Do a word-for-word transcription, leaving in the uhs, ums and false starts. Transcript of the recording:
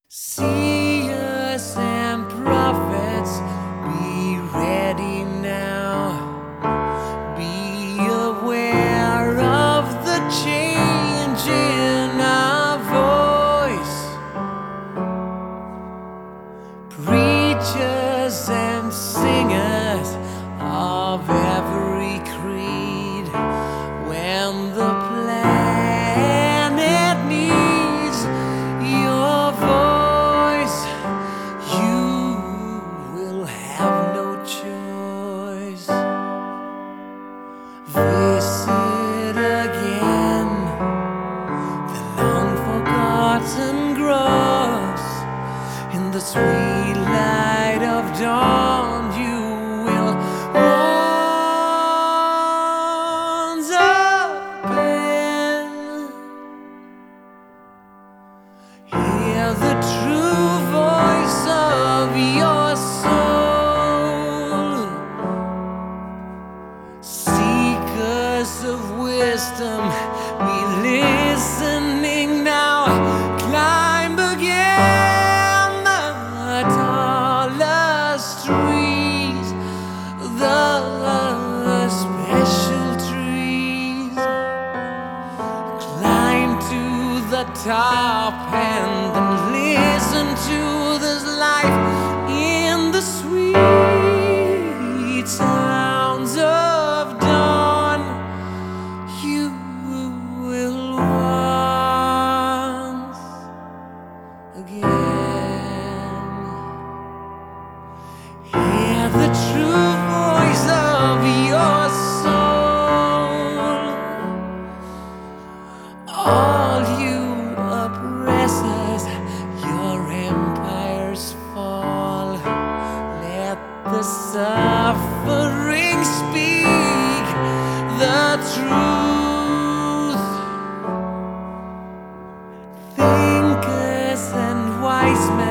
Seers and prophets, be ready now. Be aware of the change in our voice. Preachers and singers of every creed, when the planet needs your voice, you will have no choice. Visit again the long forgotten groves. In the sweet light of dawn, you will once again hear the true voice of your soul. Seekers of wisdom, be listening now. Climb again the tallest trees, the special trees. Climb to the top and then listen to this life in the sweet sounds of dawn. You will once again hear the true voice of your soul. All you oppressors, your empires fall. Let the suffering speak the truth. Thinkers and wise men,